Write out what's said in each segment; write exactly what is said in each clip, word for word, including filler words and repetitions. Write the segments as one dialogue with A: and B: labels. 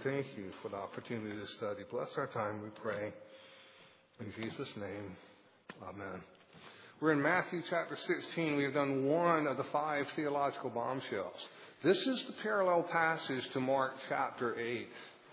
A: thank you for the opportunity to study. Bless our time, we pray. In Jesus' name, amen. We're in Matthew chapter sixteen. We have done one of the five theological bombshells. This is the parallel passage to Mark chapter eight.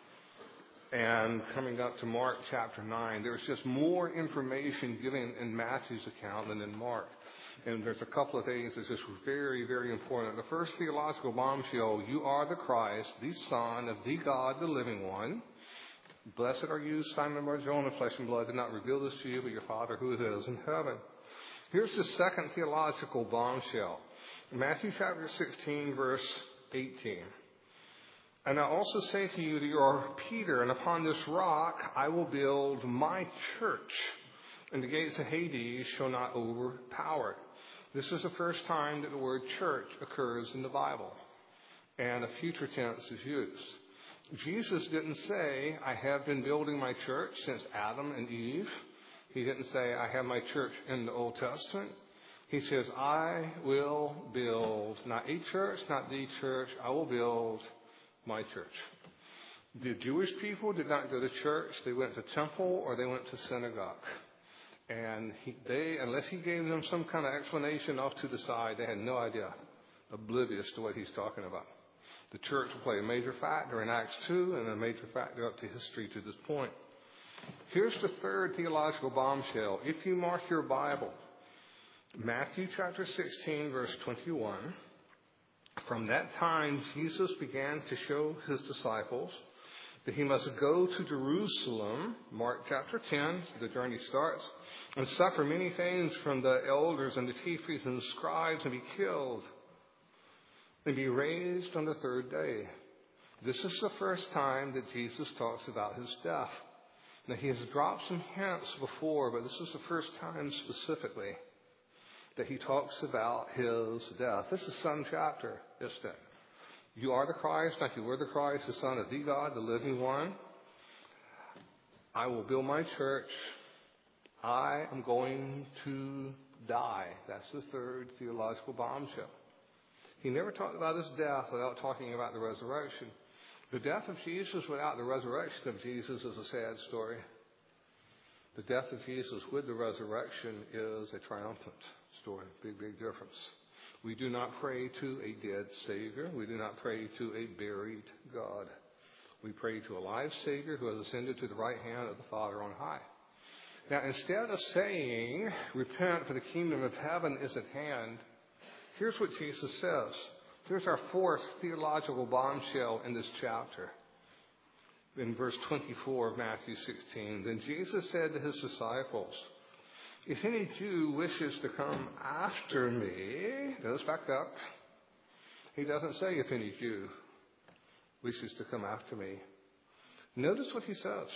A: And coming up to Mark chapter nine, there's just more information given in Matthew's account than in Mark. And there's a couple of things that's just very, very important. The first theological bombshell, you are the Christ, the Son of the God, the living one. Blessed are you, Simon Bar-Jonah, flesh and blood did not reveal this to you, but your Father who is in heaven. Here's the second theological bombshell. Matthew chapter sixteen, verse eighteen. And I also say to you that you are Peter, and upon this rock I will build my church, and the gates of Hades shall not overpower it. This is the first time that the word church occurs in the Bible, and a future tense is used. Jesus didn't say, I have been building my church since Adam and Eve. He didn't say, I have my church in the Old Testament. He says, I will build, not a church, not the church, I will build my church. The Jewish people did not go to church. They went to temple or they went to synagogue. And he, they, unless he gave them some kind of explanation off to the side, they had no idea, oblivious to what he's talking about. The church will play a major factor in Acts two and a major factor up to history to this point. Here's the third theological bombshell. If you mark your Bible, Matthew chapter sixteen, verse twenty-one, from that time Jesus began to show his disciples that he must go to Jerusalem, Mark chapter ten, the journey starts, and suffer many things from the elders and the chief priests and the scribes and be killed and be raised on the third day. This is the first time that Jesus talks about his death. Now, he has dropped some hints before, but this is the first time specifically that he talks about his death. This is some chapter, isn't it? You are the Christ, not you were the Christ, the Son of the God, the living one. I will build my church. I am going to die. That's the third theological bombshell. He never talked about his death without talking about the resurrection. The death of Jesus without the resurrection of Jesus is a sad story. The death of Jesus with the resurrection is a triumphant story. Big, big difference. We do not pray to a dead Savior. We do not pray to a buried God. We pray to a live Savior who has ascended to the right hand of the Father on high. Now, instead of saying, repent for the kingdom of heaven is at hand, here's what Jesus says. Here's our fourth theological bombshell in this chapter. In verse twenty-four of Matthew sixteen, then Jesus said to his disciples, if any Jew wishes to come after me, let's back up. He doesn't say if any Jew wishes to come after me. Notice what he says.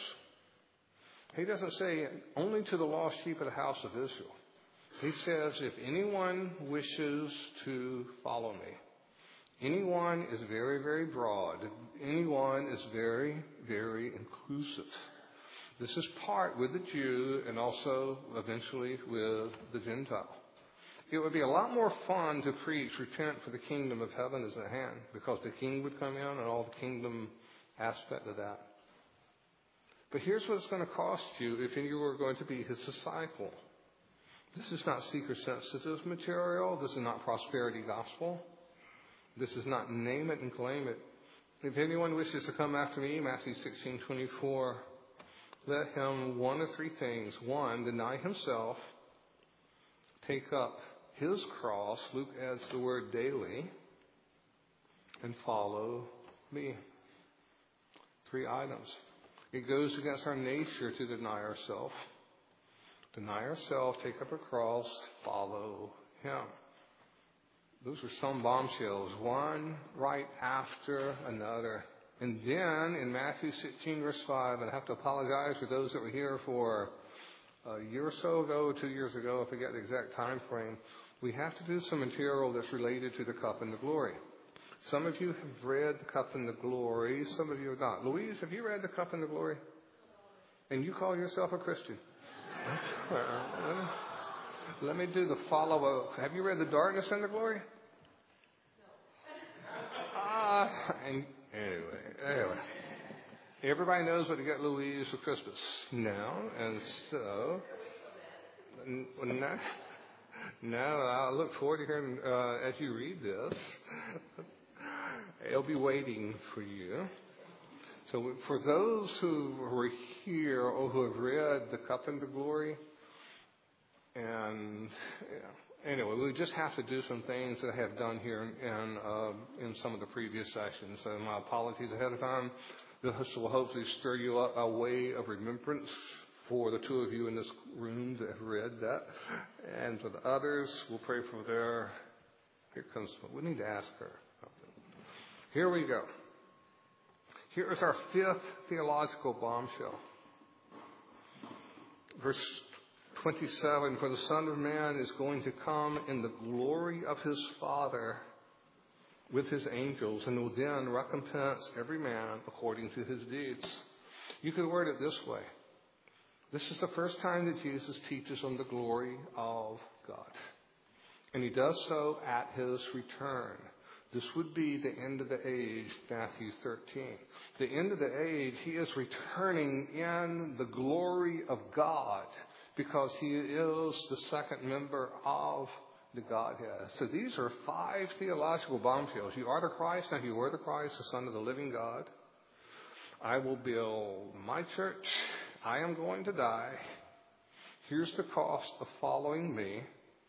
A: He doesn't say only to the lost sheep of the house of Israel. He says if anyone wishes to follow me. Anyone is very, very broad. Anyone is very, very inclusive. This is part with the Jew and also eventually with the Gentile. It would be a lot more fun to preach, repent for the kingdom of heaven is at hand, because the king would come in and all the kingdom aspect of that. But here's what it's going to cost you if you were going to be his disciple. This is not seeker-sensitive material. This is not prosperity gospel. This is not name it and claim it. If anyone wishes to come after me, Matthew sixteen twenty-four, let him one of three things. One, deny himself, take up his cross, Luke adds the word daily, and follow me. Three items. It goes against our nature to deny ourselves. Deny ourselves, take up a cross, follow him. Those are some bombshells, one right after another. And then in Matthew sixteen, verse five, and I have to apologize for those that were here for a year or so ago, two years ago, I forget the exact time frame, we have to do some material that's related to the cup and the glory. Some of you have read the cup and the glory, some of you have not. Louise, have you read the cup and the glory? And you call yourself a Christian? Let me do the follow-up. Have you read The Darkness and the Glory? Ah, uh, and anyway, anyway. Everybody knows what to get Louise for Christmas. No, and so, n- no, no, I look forward to hearing uh, as you read this. It'll be waiting for you. So for those who were here or who have read The Cup and the Glory, and yeah, anyway, we just have to do some things that I have done here in, uh, in some of the previous sessions. So my apologies ahead of time. This will hopefully stir you up a way of remembrance for the two of you in this room that have read that. And for the others, we'll pray for their, here comes, we need to ask her. Here we go. Here is our fifth theological bombshell. Verse twenty-seven, for the Son of Man is going to come in the glory of his Father with his angels, and will then recompense every man according to his deeds. You could word it this way. This is the first time that Jesus teaches on the glory of God. And he does so at his return. This would be the end of the age, Matthew thirteen. The end of the age, he is returning in the glory of God because he is the second member of the Godhead. So these are five theological bombshells. You are the Christ, and you are the Christ, the Son of the living God. I will build my church. I am going to die. Here's the cost of following me.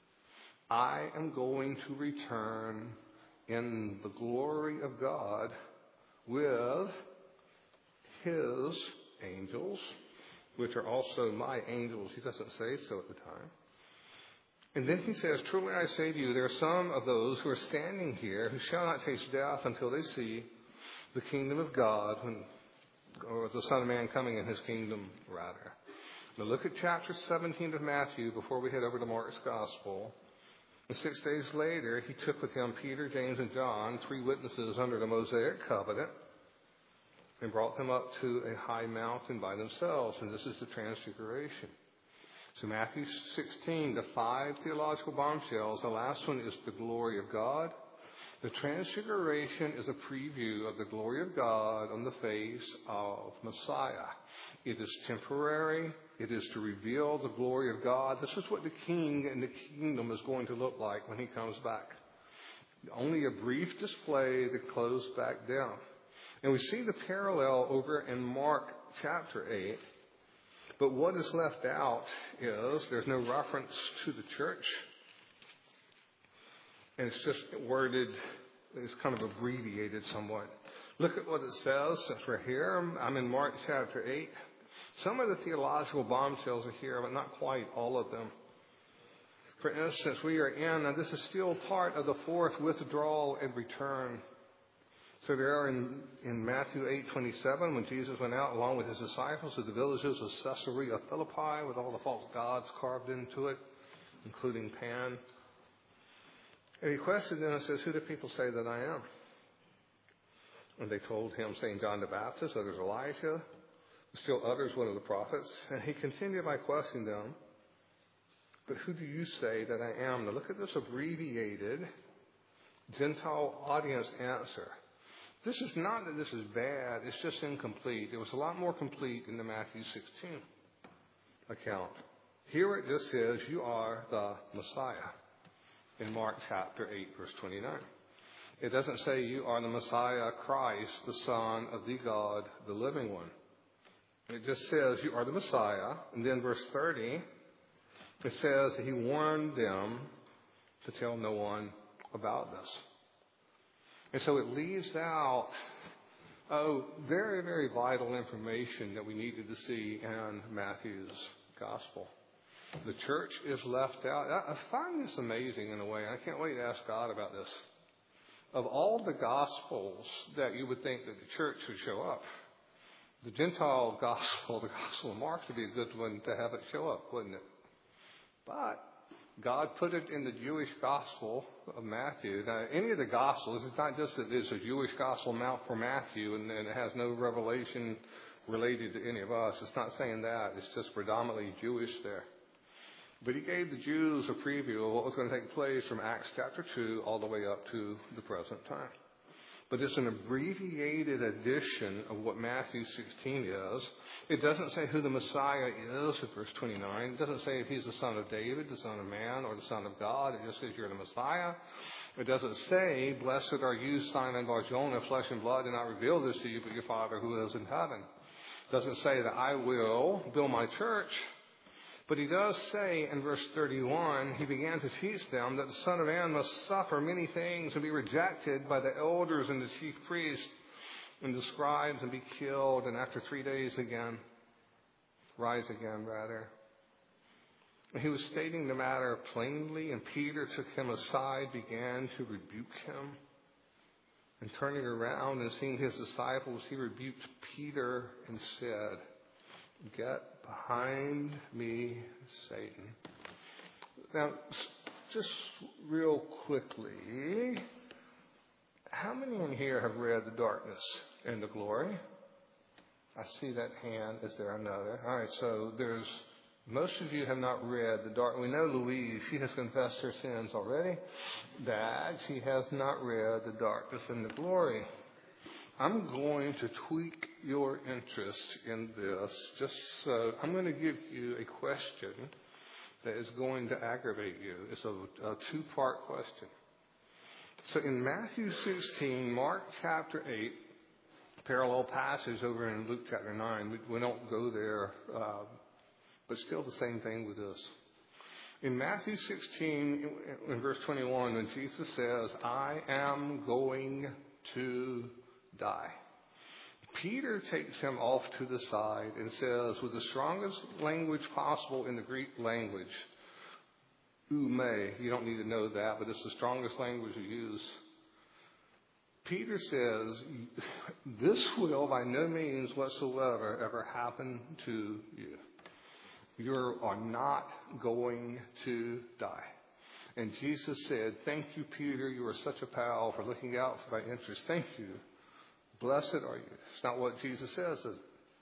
A: I am going to return in the glory of God with his angels, which are also my angels. He doesn't say so at the time. And then he says, truly I say to you, there are some of those who are standing here who shall not taste death until they see the kingdom of God, when, or the Son of Man coming in his kingdom, rather. Now look at chapter seventeen of Matthew before we head over to Mark's Gospel. And six days later, he took with him Peter, James, and John, three witnesses under the Mosaic covenant, and brought them up to a high mountain by themselves. And this is the Transfiguration. So Matthew sixteen, the five theological bombshells. The last one is the glory of God. The Transfiguration is a preview of the glory of God on the face of Messiah. It is temporary. It is to reveal the glory of God. This is what the king and the kingdom is going to look like when he comes back. Only a brief display that closed back down. And we see the parallel over in Mark chapter eight. But what is left out is there's no reference to the church. And it's just worded, it's kind of abbreviated somewhat. Look at what it says since we're here. I'm in Mark chapter eight. Some of the theological bombshells are here, but not quite all of them. For instance, we are in, and this is still part of the fourth withdrawal and return. So there are in, in Matthew eight twenty-seven, when Jesus went out along with his disciples to the villages of Caesarea Philippi with all the false gods carved into it, including Pan. And he questioned them and says, who do people say that I am? And they told him, saying John the Baptist, others Elijah, still others one of the prophets. And he continued by questioning them, but who do you say that I am? Now look at this abbreviated Gentile audience answer. This is not that this is bad, it's just incomplete. It was a lot more complete in the Matthew sixteen account. Here it just says, you are the Messiah in Mark chapter eight, verse twenty-nine. It doesn't say you are the Messiah, Christ, the Son of the God, the living one. It just says you are the Messiah. And then verse thirty, it says he warned them to tell no one about this. And so it leaves out, oh, very, very vital information that we needed to see in Matthew's gospel. The church is left out. I find this amazing in a way. I can't wait to ask God about this. Of all the gospels that you would think that the church would show up, the Gentile gospel, the gospel of Mark, would be a good one to have it show up, wouldn't it? But God put it in the Jewish gospel of Matthew. Now, any of the gospels, it's not just that there's a Jewish gospel mount for Matthew and, and it has no revelation related to any of us. It's not saying that. It's just predominantly Jewish there. But he gave the Jews a preview of what was going to take place from Acts chapter two all the way up to the present time. but it's an abbreviated edition of what Matthew sixteen is. It doesn't say who the Messiah is in verse twenty-nine. It doesn't say if he's the son of David, the son of man, or the son of God. It just says you're the Messiah. It doesn't say, blessed are you, Simon Bar-Jonah, flesh and blood did not reveal this to you, but your Father who is in heaven. It doesn't say that I will build my church. But he does say in verse thirty-one, he began to teach them that the Son of Man must suffer many things and be rejected by the elders and the chief priests and the scribes and be killed, and after three days again, rise again, rather. He was stating the matter plainly, and Peter took him aside, began to rebuke him. And turning around and seeing his disciples, he rebuked Peter and said, get behind me, Satan. Now, just real quickly, how many in here have read The Darkness and the Glory? I see that hand. Is there another? All right, so there's, most of you have not read The Dark. We know Louise, she has confessed her sins already. That she has not read The Darkness and the Glory. I'm going to tweak your interest in this. Just so I'm going to give you a question that is going to aggravate you. It's a, a two-part question. So in Matthew sixteen, Mark chapter eight, parallel passage over in Luke chapter nine. We, we don't go there, uh, but still the same thing with this. In Matthew sixteen, in, in verse twenty-one, when Jesus says, I am going to die, Peter takes him off to the side and says, with the strongest language possible in the Greek language, oume, you don't need to know that, but it's the strongest language we use. Peter says, this will by no means whatsoever ever happen to you. You are not going to die. And Jesus said, thank you, Peter, you are such a pal for looking out for my interests. Thank you. Blessed are you. It's not what Jesus says, is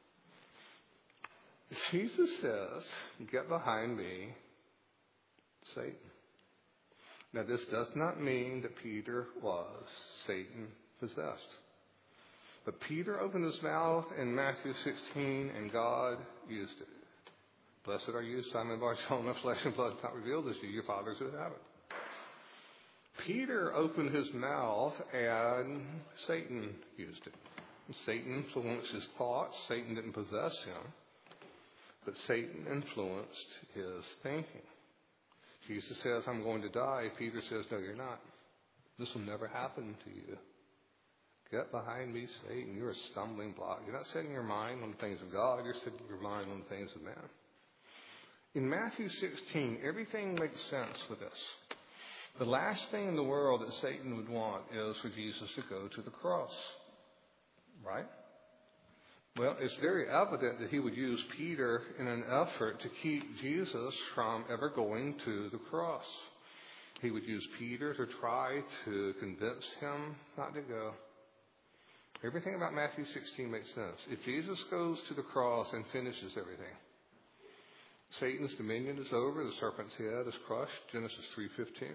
A: it? Jesus says, get behind me, Satan. Now, this does not mean that Peter was Satan possessed. But Peter opened his mouth in Matthew sixteen, and God used it. Blessed are you, Simon Bar-Jonah, flesh and blood not revealed this to you, your fathers who have it. Peter opened his mouth, and Satan used it. Satan influenced his thoughts. Satan didn't possess him, but Satan influenced his thinking. Jesus says, I'm going to die. Peter says, no, you're not. This will never happen to you. Get behind me, Satan. You're a stumbling block. You're not setting your mind on the things of God. You're setting your mind on the things of man. In Matthew sixteen, everything makes sense with this. The last thing in the world that Satan would want is for Jesus to go to the cross. Right? Well, it's very evident that he would use Peter in an effort to keep Jesus from ever going to the cross. He would use Peter to try to convince him not to go. Everything about Matthew sixteen makes sense. If Jesus goes to the cross and finishes everything, Satan's dominion is over, the serpent's head is crushed, Genesis three fifteen.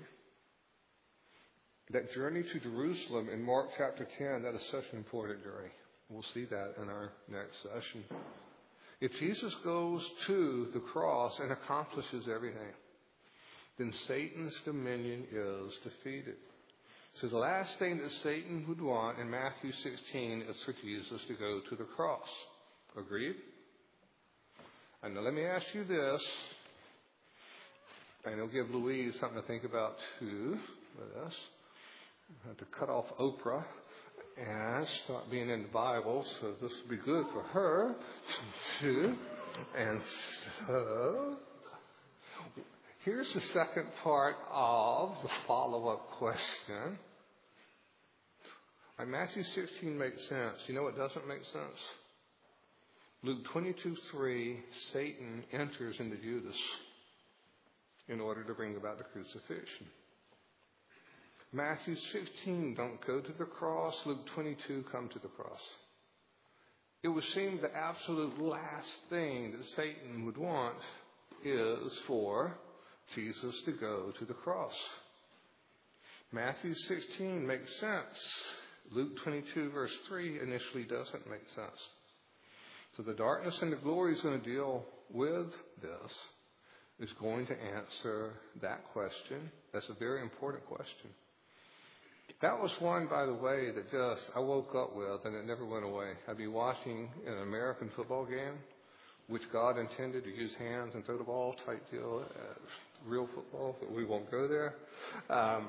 A: That journey to Jerusalem in Mark chapter ten, that is such an important journey. We'll see that in our next session. If Jesus goes to the cross and accomplishes everything, then Satan's dominion is defeated. So the last thing that Satan would want in Matthew sixteen is for Jesus to go to the cross. Agreed? And now let me ask you this, and it'll give Louise something to think about too with this. I have to cut off Oprah and start being in the Bible, so this will be good for her too. And so here's the second part of the follow-up question. Right, Matthew sixteen makes sense. You know what doesn't make sense? Luke twenty-two three, Satan enters into Judas in order to bring about the crucifixion. Matthew sixteen, don't go to the cross. Luke twenty-two, come to the cross. It would seem the absolute last thing that Satan would want is for Jesus to go to the cross. Matthew sixteen makes sense, Luke twenty-two, verse three initially doesn't make sense. So the darkness and the glory is going to deal with this, is going to answer that question. That's a very important question. That was one, by the way, that just I woke up with and it never went away. I'd be watching an American football game, which God intended to use hands and throw the ball type deal, uh, real football, but we won't go there. Um,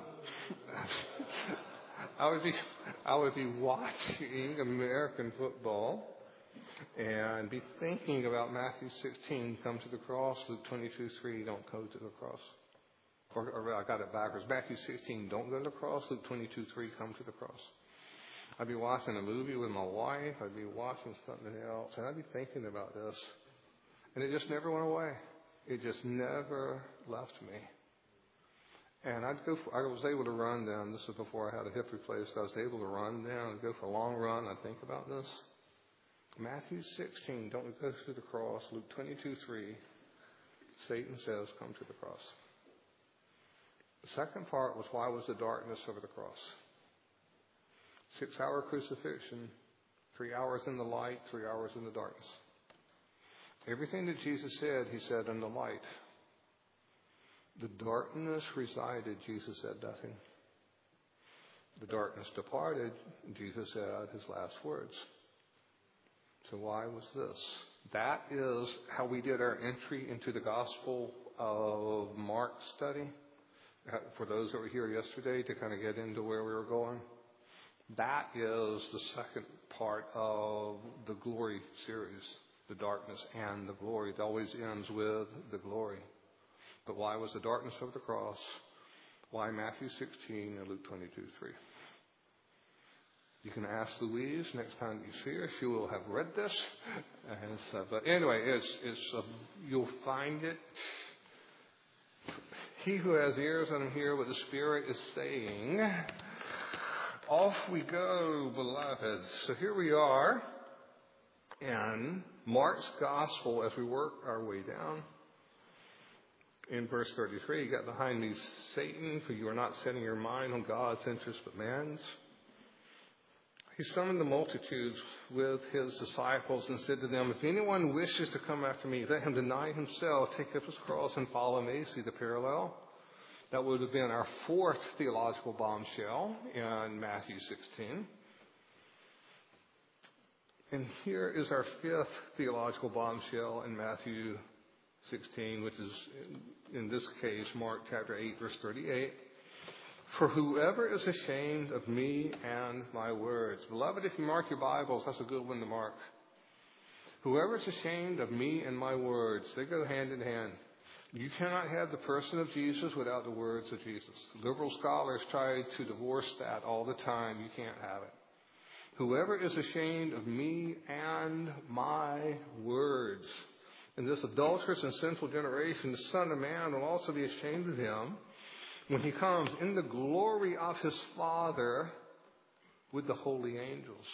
A: I would be I would be watching American football and be thinking about Matthew sixteen, come to the cross, Luke twenty-two, three, don't go to the cross. Or, or I got it backwards. Matthew sixteen, don't go to the cross, Luke twenty-two, three, come to the cross. I'd be watching a movie with my wife, I'd be watching something else, and I'd be thinking about this. And it just never went away. It just never left me. And I'd go for, I was able to run down, this was before I had a hip replaced, I was able to run down and go for a long run. I'd think about this. Matthew sixteen, don't go to the cross. Luke twenty-two, three, Satan says, come to the cross. The second part was, why was the darkness over the cross? Six-hour crucifixion, three hours in the light, three hours in the darkness. Everything that Jesus said, he said in the light. The darkness resided, Jesus said nothing. The darkness departed, Jesus said his last words. So why was this? That is how we did our entry into the Gospel of Mark study. For those that were here yesterday, to kind of get into where we were going. That is the second part of the glory series, the darkness and the glory. It always ends with the glory. But why was the darkness over the cross? Why Matthew sixteen and Luke twenty-two, three? You can ask Louise next time you see her. She will have read this. And so, but anyway, it's, it's uh, you'll find it. He who has ears, let him hear what the Spirit is saying. Off we go, beloved. So here we are in Mark's Gospel as we work our way down. In verse thirty-three, you got behind me, Satan, for you are not setting your mind on God's interest but man's. He summoned the multitudes with his disciples and said to them, if anyone wishes to come after me, let him deny himself, take up his cross and follow me. See the parallel? That would have been our fourth theological bombshell in Matthew sixteen. And here is our fifth theological bombshell in Matthew sixteen, which is, in this case, Mark chapter eight, verse thirty-eight. For whoever is ashamed of me and my words. Beloved, if you mark your Bibles, that's a good one to mark. Whoever is ashamed of me and my words, they go hand in hand. You cannot have the person of Jesus without the words of Jesus. Liberal scholars try to divorce that all the time. You can't have it. Whoever is ashamed of me and my words. In this adulterous and sinful generation, the Son of Man will also be ashamed of him when he comes in the glory of his Father with the holy angels.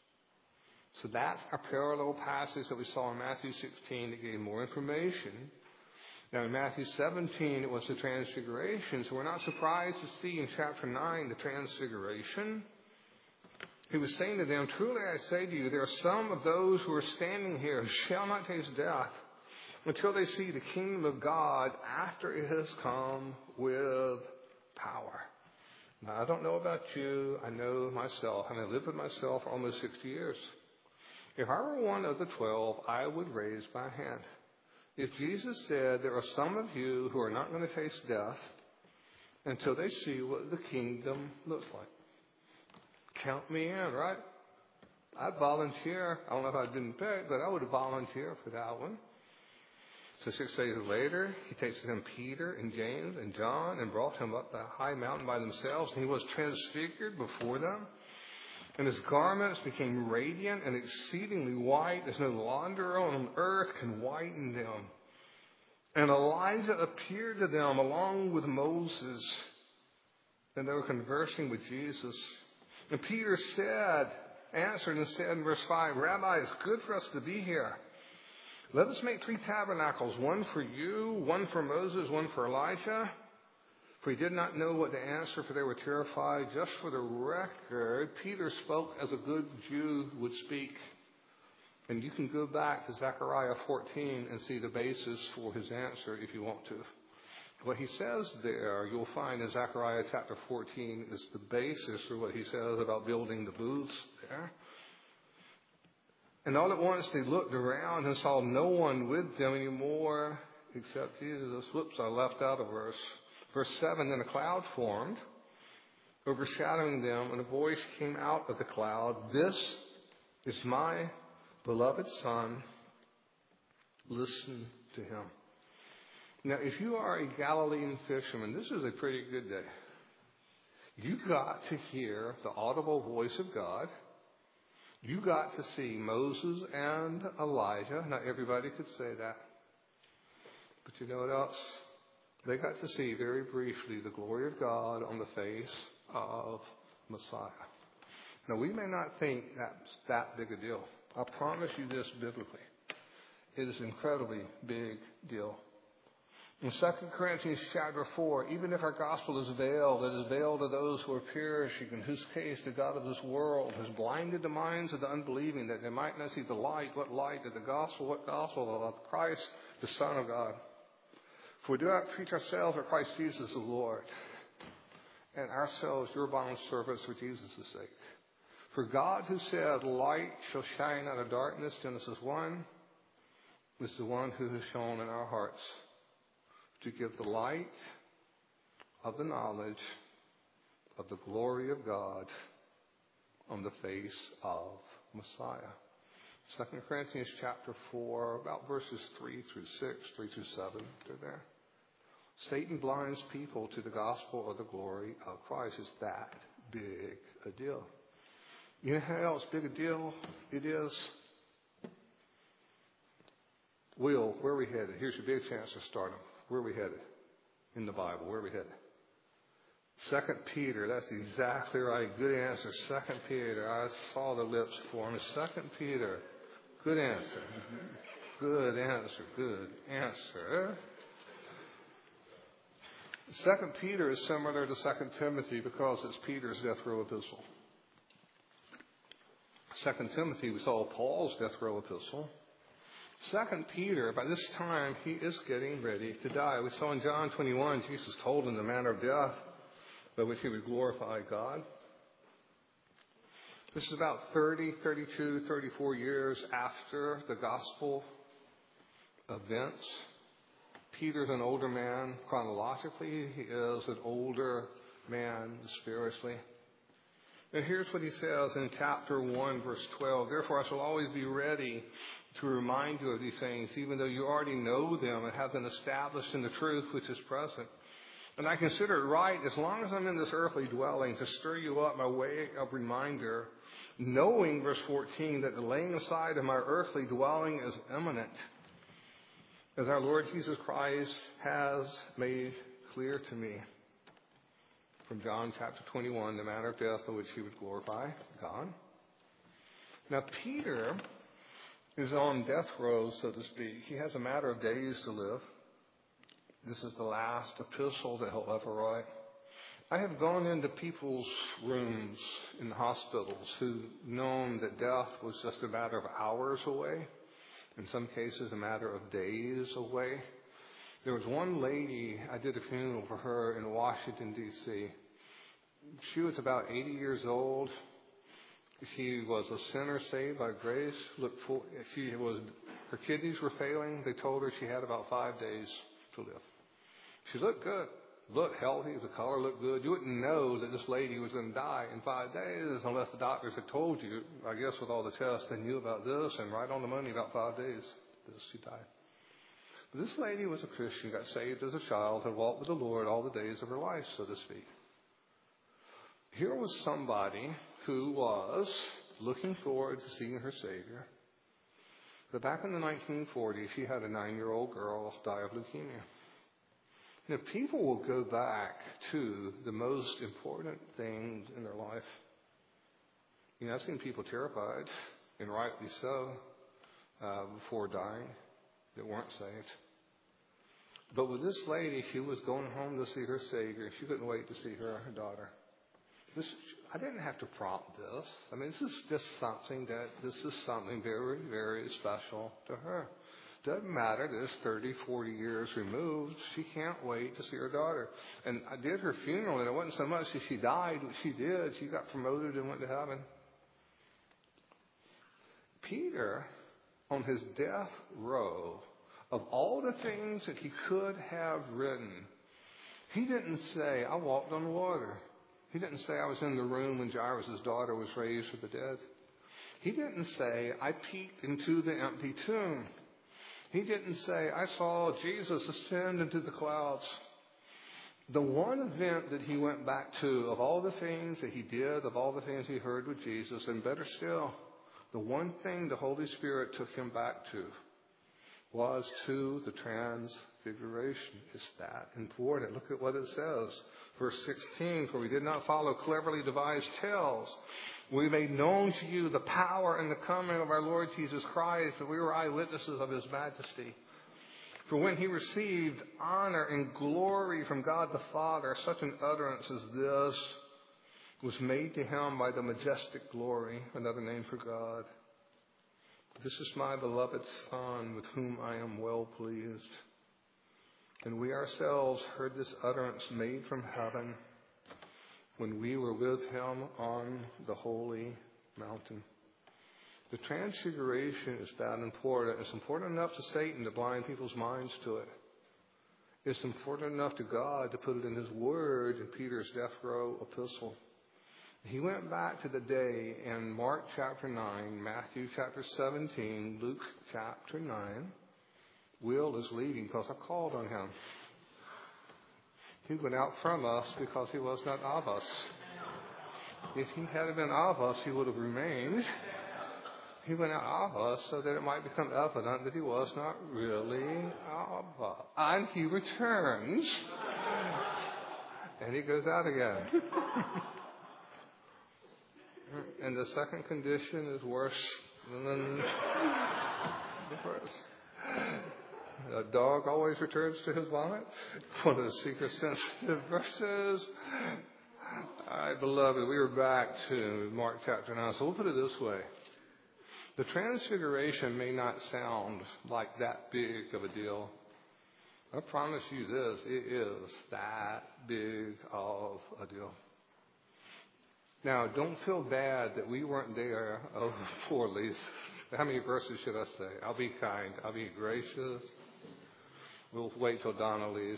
A: So that's a parallel passage that we saw in Matthew sixteen that gave more information. Now in Matthew seventeen, it was the transfiguration. So we're not surprised to see in chapter nine the transfiguration. He was saying to them, truly I say to you, there are some of those who are standing here who shall not taste death until they see the kingdom of God after it has come with power. Now, I don't know about you. I know myself. I mean, I lived with myself for almost sixty years. If I were one of the twelve, I would raise my hand. If Jesus said there are some of you who are not going to taste death until they see what the kingdom looks like, count me in, right? I'd volunteer. I don't know if I'd been picked, but I would volunteer for that one. So six days later, he takes with him Peter and James and John and brought him up the high mountain by themselves. And he was transfigured before them. And his garments became radiant and exceedingly white, as no launderer on earth can whiten them. And Elijah appeared to them along with Moses. And they were conversing with Jesus. And Peter said, answered and said in verse five, Rabbi, it's good for us to be here. Let us make three tabernacles, one for you, one for Moses, one for Elijah. For he did not know what to answer, for they were terrified. Just for the record, Peter spoke as a good Jew would speak. And you can go back to Zechariah fourteen and see the basis for his answer if you want to. What he says there, you'll find in Zechariah chapter fourteen, is the basis for what he says about building the booths there. And all at once they looked around and saw no one with them anymore except Jesus. Whoops, I left out a verse. Verse seven, then a cloud formed, overshadowing them, and a voice came out of the cloud. This is my beloved Son. Listen to him. Now, if you are a Galilean fisherman, this is a pretty good day. You got to hear the audible voice of God. You got to see Moses and Elijah. Not everybody could say that. But you know what else? They got to see very briefly the glory of God on the face of Messiah. Now, we may not think that's that big a deal. I promise you this biblically. It is an incredibly big deal. In Second Corinthians chapter four, even if our gospel is veiled, it is veiled to those who are perishing, in whose case the God of this world has blinded the minds of the unbelieving, that they might not see the light. What light? Of the gospel. What gospel? Of Christ, the Son of God. For we do not preach ourselves, but Christ Jesus the Lord, and ourselves your bond servants for Jesus' sake. For God who said, light shall shine out of darkness, Genesis one, is the one who has shone in our hearts to give the light of the knowledge of the glory of God on the face of Messiah. Second Corinthians chapter four, about verses three through six, three through seven, they're there. Satan blinds people to the gospel of the glory of Christ. It's that big a deal. You know how else big a deal it is? Will, where are we headed? Here's your big chance to start them. Where are we headed in the Bible? Where are we headed? Second Peter. That's exactly right. Good answer. Second Peter. I saw the lips form. Second Peter. Good answer. Good answer. Good answer. Second Peter is similar to Second Timothy because it's Peter's death row epistle. Second Timothy, we saw Paul's death row epistle. Second Peter, by this time, he is getting ready to die. We saw in John twenty-one, Jesus told him the manner of death by which he would glorify God. This is about thirty, thirty-two, thirty-four years after the gospel events. Peter's an older man chronologically. He is an older man spiritually. And here's what he says in chapter one, verse twelve. Therefore, I shall always be ready to remind you of these things, even though you already know them and have been established in the truth which is present. And I consider it right, as long as I'm in this earthly dwelling, to stir you up by way of reminder, knowing, verse fourteen, that the laying aside of my earthly dwelling is imminent, as our Lord Jesus Christ has made clear to me. From John chapter twenty-one, the manner of death by which he would glorify God. Now, Peter is on death row, so to speak. He has a matter of days to live. This is the last epistle that he'll ever write. I have gone into people's rooms in hospitals who've known that death was just a matter of hours away, in some cases a matter of days away. There was one lady, I did a funeral for her in Washington, D C She was about eighty years old. She was a sinner saved by grace. Looked for, she was, her kidneys were failing. They told her she had about five days to live. She looked good, looked healthy. The color looked good. You wouldn't know that this lady was going to die in five days unless the doctors had told you. I guess with all the tests, they knew about this, and right on the money, about five days, this she died. But this lady was a Christian, got saved as a child, had walked with the Lord all the days of her life, so to speak. Here was somebody who was looking forward to seeing her Savior. But back in the nineteen forties, she had a nine-year-old girl die of leukemia. Now, people will go back to the most important things in their life. You know, I've seen people terrified, and rightly so, uh, before dying, that weren't saved. But with this lady, she was going home to see her Savior. She couldn't wait to see her, her daughter. This, I didn't have to prompt this. I mean, this is just something that, this is something very, very special to her. Doesn't matter that it's thirty, forty years removed. She can't wait to see her daughter. And I did her funeral, and it wasn't so much that she died. What she did, she got promoted and went to heaven. Peter, on his death row, of all the things that he could have written, he didn't say, I walked on water. He didn't say, I was in the room when Jairus' daughter was raised from the dead. He didn't say, I peeked into the empty tomb. He didn't say, I saw Jesus ascend into the clouds. The one event that he went back to, of all the things that he did, of all the things he heard with Jesus, and better still, the one thing the Holy Spirit took him back to was to the transfiguration. It's that important. Look at what it says. Verse sixteen, for we did not follow cleverly devised tales. We made known to you the power and the coming of our Lord Jesus Christ, and we were eyewitnesses of his majesty. For when he received honor and glory from God the Father, such an utterance as this was made to him by the majestic glory, another name for God. This is my beloved Son, with whom I am well pleased. And we ourselves heard this utterance made from heaven when we were with him on the holy mountain. The transfiguration is that important. It's important enough to Satan to blind people's minds to it. It's important enough to God to put it in his word in Peter's death row epistle. He went back to the day in Mark chapter nine, Matthew chapter seventeen, Luke chapter nine. Will is leading because I called on him. He went out from us because he was not of us. If he had been of us, he would have remained. He went out of us so that it might become evident that he was not really of us. And he returns. And he goes out again. And the second condition is worse than the first. A dog always returns to his vomit. One of the seeker sensitive verses. All right, beloved, we are back to Mark chapter nine. So we'll put it this way. The transfiguration may not sound like that big of a deal. I promise you this, it is that big of a deal. Now, don't feel bad that we weren't there oh, for at least. How many verses should I say? I'll be kind. I'll be gracious. We'll wait till Donna leaves.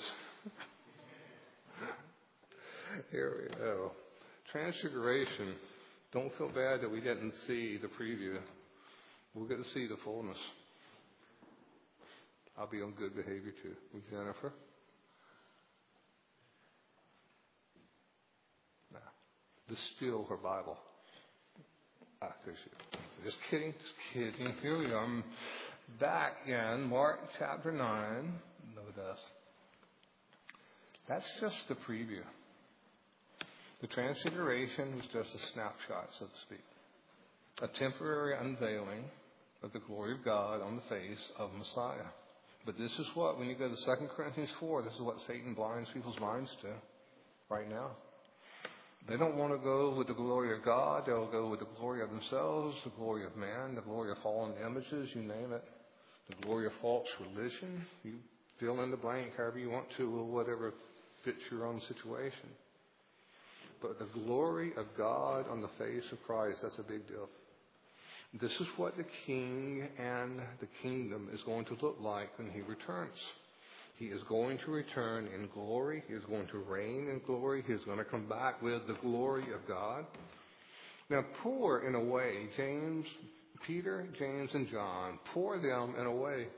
A: Here we go. Transfiguration. Don't feel bad that we didn't see the preview. We'll get to see the fullness. I'll be on good behavior too. With Jennifer. Now, just steal her Bible. Ah, there she is. Just kidding, just kidding. Here we are. I'm back in Mark chapter nine. Notice. That's just the preview. The transfiguration was just a snapshot, so to speak. A temporary unveiling of the glory of God on the face of Messiah. But this is what, when you go to Second Corinthians four, this is what Satan blinds people's minds to right now. They don't want to go with the glory of God. They'll go with the glory of themselves, the glory of man, the glory of fallen images, you name it. The glory of false religion. You fill in the blank however you want to, or whatever fits your own situation. But the glory of God on the face of Christ, that's a big deal. This is what the king and the kingdom is going to look like when he returns. He is going to return in glory. He is going to reign in glory. He is going to come back with the glory of God. Now, pour in a way, James, Peter, James, and John, pour them in a way.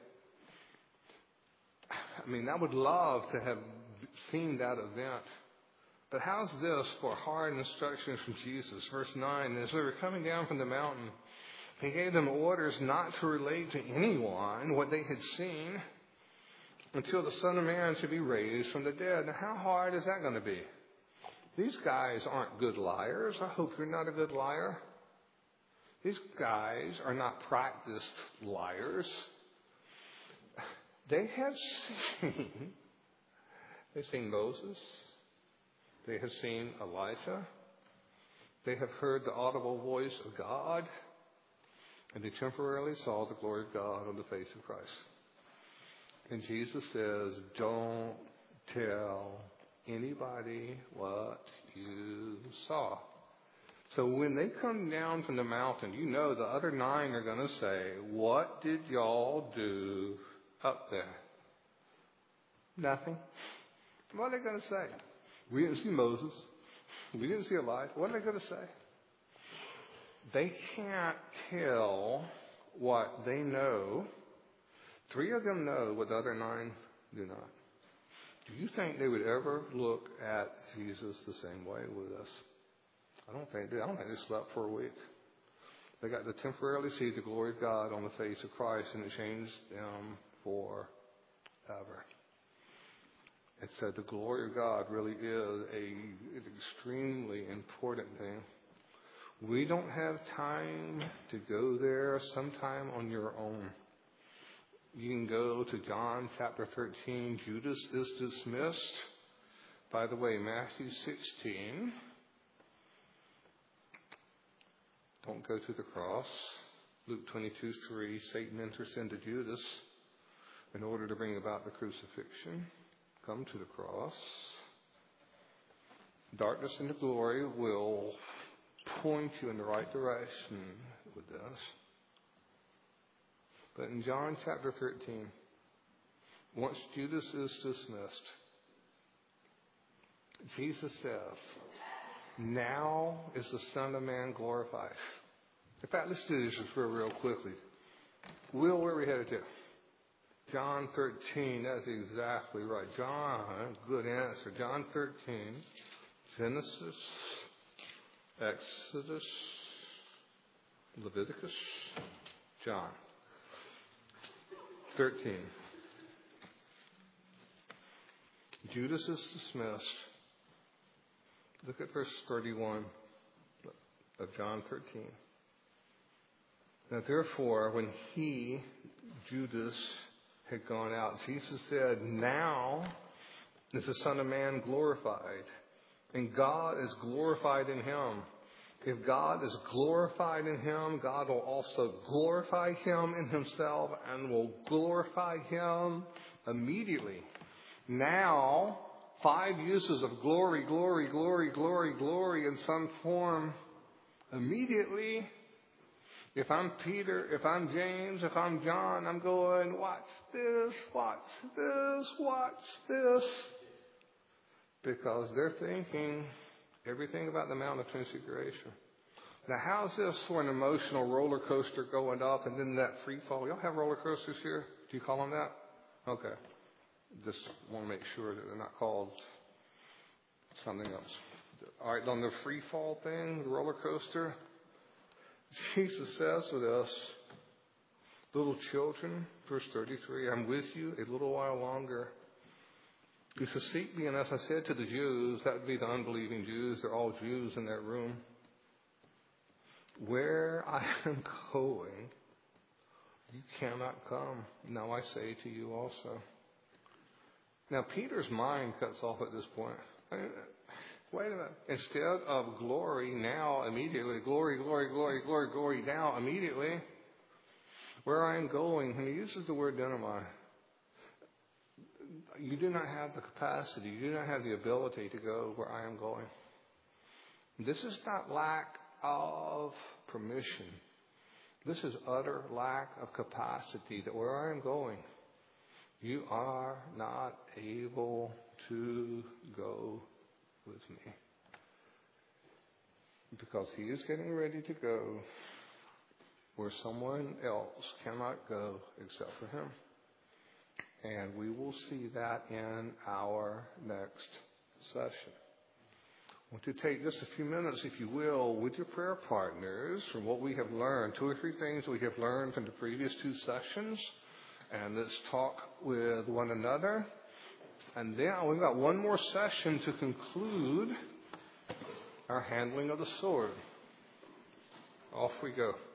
A: I mean, I would love to have seen that event. But how's this for hard instructions from Jesus? Verse nine, as they were coming down from the mountain, he gave them orders not to relate to anyone what they had seen until the Son of Man should be raised from the dead. Now, how hard is that going to be? These guys aren't good liars. I hope you're not a good liar. These guys are not practiced liars. They have seen They've seen Moses. They have seen Elijah. They have heard the audible voice of God. And they temporarily saw the glory of God on the face of Christ. And Jesus says, don't tell anybody what you saw. So when they come down from the mountain, you know the other nine are going to say, what did y'all do up there? Nothing. What are they going to say? We didn't see Moses. We didn't see Elijah. What are they going to say? They can't tell what they know. Three of them know what the other nine do not. Do you think they would ever look at Jesus the same way with us? I don't think they. I don't think they slept for a week. They got to temporarily see the glory of God on the face of Christ, and it changed them forever. It said the glory of God really is a, an extremely important thing. We don't have time to go there sometime on your own. You can go to John chapter thirteen. Judas is dismissed. By the way, Matthew sixteen. Don't go to the cross. Luke twenty-two three. Satan enters into Judas in order to bring about the crucifixion. Come to the cross. Darkness into glory will point you in the right direction with this. But in John chapter thirteen, once Judas is dismissed, Jesus says, now is the Son of Man glorified. In fact, let's do this just real, real quickly. Will, where are we headed to? John thirteen, that's exactly right. John, good answer. John thirteen, Genesis, Exodus, Leviticus, John thirteen. Judas is dismissed. Look at verse thirty-one of John thirteen. Now therefore, when he, Judas, had gone out, Jesus said, now is the Son of Man glorified, and God is glorified in him. If God is glorified in him, God will also glorify him in himself and will glorify him immediately. Now, five uses of glory, glory, glory, glory, glory in some form immediately. If I'm Peter, if I'm James, if I'm John, I'm going, watch this, watch this, watch this. Because they're thinking everything about the Mount of Transfiguration. Now, how's this for an emotional roller coaster going up and then that free fall? Y'all have roller coasters here? Do you call them that? Okay. Just want to make sure that they're not called something else. All right, on the free fall thing, the roller coaster, Jesus says with us, little children, verse thirty-three, I'm with you a little while longer. You shall seek me, and as I said to the Jews, that would be the unbelieving Jews, they're all Jews in that room. Where I am going, you cannot come. Now I say to you also. Now Peter's mind cuts off at this point. Wait a minute. Instead of glory now immediately, glory, glory, glory, glory, glory now immediately, where I am going, and he uses the word dynamite. You do not have the capacity, you do not have the ability to go where I am going. This is not lack of permission. This is utter lack of capacity that where I am going, you are not able to go with me. Because he is getting ready to go where someone else cannot go except for him. And we will see that in our next session. I want to take just a few minutes, if you will, with your prayer partners from what we have learned. Two or three things we have learned from the previous two sessions. And let's talk with one another. And then we've got one more session to conclude our handling of the sword. Off we go.